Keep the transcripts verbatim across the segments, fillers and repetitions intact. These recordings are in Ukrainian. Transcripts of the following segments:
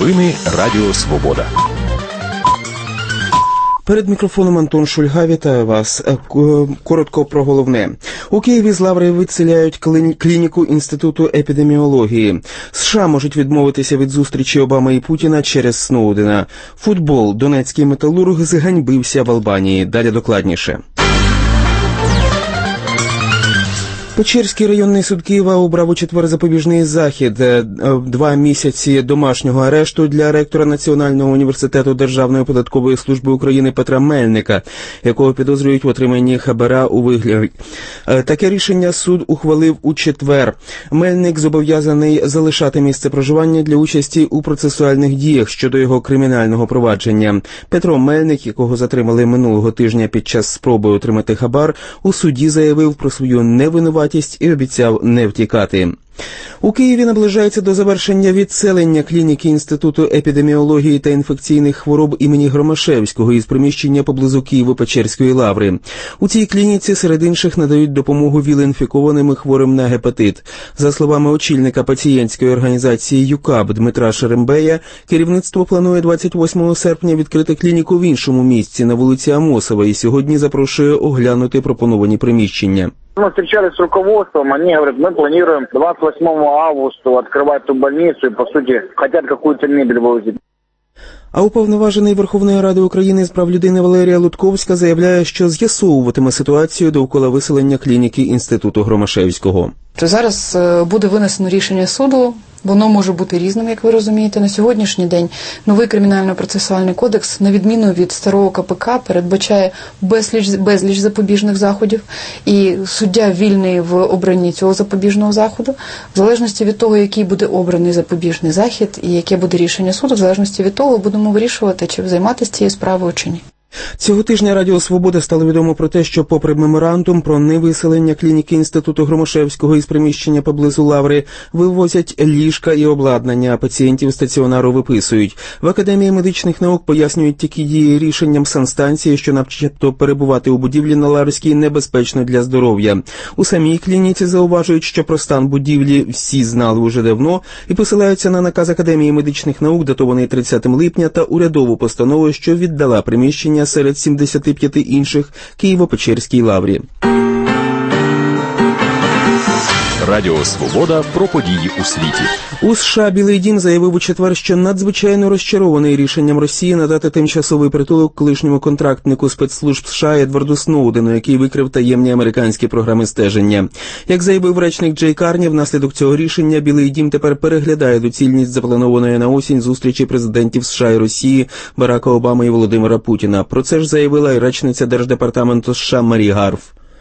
Новини Радіо Свобода. Перед мікрофоном Антон Шульга, вітаю вас. Коротко про головне. У Києві з Лаври відселяють клініку Інституту епідеміології. США можуть відмовитися від зустрічі Обами і Путіна через Сноудена. Футбол. Донецький металург зганьбився в Албанії. Далі докладніше. Печерський районний суд Києва обрав у четвер запобіжний захід – два місяці домашнього арешту для ректора Національного університету Державної податкової служби України Петра Мельника, якого підозрюють в отриманні хабара у вигляді. Таке рішення суд ухвалив у четвер. Мельник зобов'язаний залишати місце проживання для участі у процесуальних діях щодо його кримінального провадження. Петро Мельник, якого затримали минулого тижня під час спроби отримати хабар, у суді заявив про свою невинуватість і обіцяв не втікати. У Києві наближається до завершення відселення клініки Інституту епідеміології та інфекційних хвороб імені Громашевського із приміщення поблизу Києво-Печерської лаври. У цій клініці серед інших надають допомогу віл-інфікованим і хворим на гепатит. За словами очільника пацієнтської організації ЮКАП Дмитра Шерембея, керівництво планує двадцять восьмого серпня відкрити клініку в іншому місці на вулиці Амосова і сьогодні запрошує оглянути пропоновані приміщення. Мы встречались с руководством, они говорят, мы планируем двадцать восьмого августа открывать ту больницу и, по сути, хотят какую-то мебель вывозить. А уповноважений Верховної Ради України з прав людини Валерія Лутковська заявляє, що з'ясовуватиме ситуацію довкола виселення клініки Інституту Громашевського. Зараз буде винесено рішення суду. Воно може бути різним, як ви розумієте. На сьогоднішній день новий кримінально-процесуальний кодекс, на відміну від старого КПК, передбачає безліч, безліч запобіжних заходів, і суддя вільний в обранні цього запобіжного заходу. В залежності від того, який буде обраний запобіжний захід і яке буде рішення суду, в залежності від того будемо вирішувати, чи займатися цією справою, чи ні. Цього тижня Радіо Свобода стало відомо про те, що попри меморандум про невиселення клініки Інституту Громашевського із приміщення поблизу Лаври, вивозять ліжка і обладнання, а пацієнтів стаціонару виписують. В Академії медичних наук пояснюють такі дії рішенням санстанції, що начебто перебувати у будівлі на Лаврській небезпечно для здоров'я. У самій клініці зауважують, що про стан будівлі всі знали уже давно і посилаються на наказ Академії медичних наук, датований тридцятого липня, та урядову постанову, що віддала приміщення серед сімдесяти п'яти інших Києво-Печерській лаврі. Радіо Свобода про події у світі. У США Білий дім заявив у четвер, що надзвичайно розчарований рішенням Росії надати тимчасовий притулок колишньому контрактнику спецслужб США Едварду Сноудену, який викрив таємні американські програми стеження. Як заявив речник Джей Карні, внаслідок цього рішення Білий дім тепер переглядає доцільність запланованої на осінь зустрічі президентів США і Росії Барака Обами і Володимира Путіна. Про це ж заявила і речниця Держдепартаменту США Марі Гарф.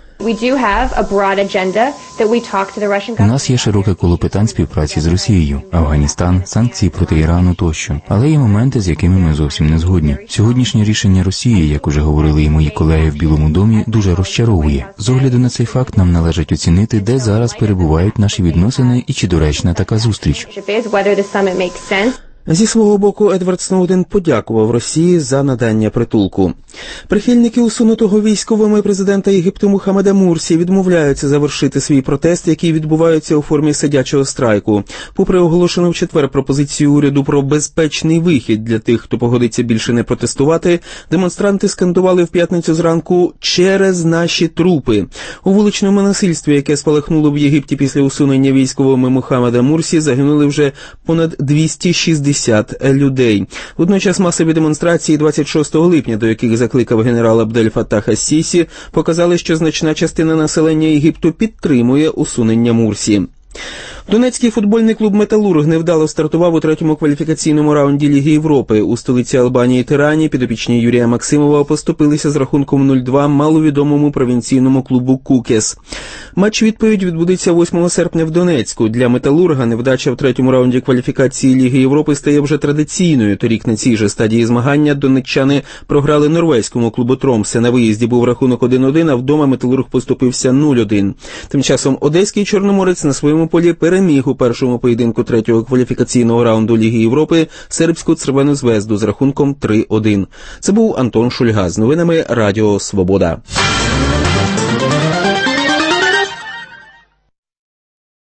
У нас є широке коло питань співпраці з Росією, Афганістан, санкції проти Ірану тощо. Але є моменти, з якими ми зовсім не згодні. Сьогоднішнє рішення Росії, як уже говорили і мої колеги в Білому домі, дуже розчаровує. З огляду на цей факт нам належить оцінити, де зараз перебувають наші відносини і чи доречна така зустріч. Зі свого боку, Едвард Сноуден подякував Росії за надання притулку. Прихильники усунутого військовими президента Єгипту Мухаммеда Мурсі відмовляються завершити свій протест, який відбувається у формі сидячого страйку. Попри оголошену в четвер пропозицію уряду про безпечний вихід для тих, хто погодиться більше не протестувати, демонстранти скандували в п'ятницю зранку «Через наші трупи». У вуличному насильстві, яке спалахнуло в Єгипті після усунення військовими Мухаммеда Мурсі, загинули вже понад двісті шістдесят людей. Водночас масові демонстрації двадцять шостого липня, до яких закликав генерал Абдель Фаттах ас-Сісі, показали, що значна частина населення Єгипту підтримує усунення Мурсі. Донецький футбольний клуб «Металург» невдало стартував у третьому кваліфікаційному раунді Ліги Європи. У столиці Албанії Тирані підопічні Юрія Максимова поступилися з рахунком нуль-два маловідомому провінційному клубу «Кукес». Матч-відповідь відбудеться восьмого серпня в Донецьку. Для «Металурга» невдача в третьому раунді кваліфікації Ліги Європи стає вже традиційною. Торік на цій же стадії змагання донеччани програли норвезькому клубу «Тромсе». На виїзді був рахунок один-один, а вдома «Металург» поступився нуль-один. Тим часом одеський «Чорноморець» на своєму полі переміг у першому поєдинку третього кваліфікаційного раунду Ліги Європи сербську «Цервену звезду» з рахунком три-один. Це був Антон Шульга з новинами Радіо Свобода.